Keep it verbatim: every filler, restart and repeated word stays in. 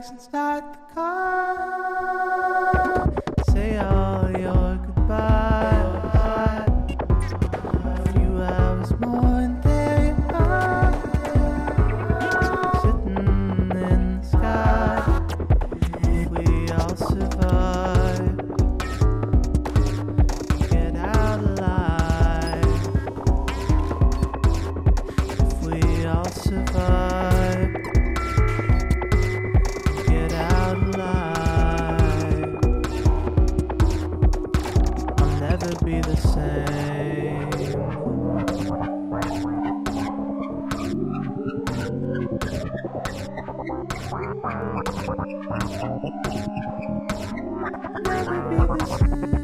bags and start the car. Say all your goodbyes. A few hours more and there you are, sitting in the sky. If we all survive, get out alive. If we all survive, get out alive. I'll never be the same. Never be the same.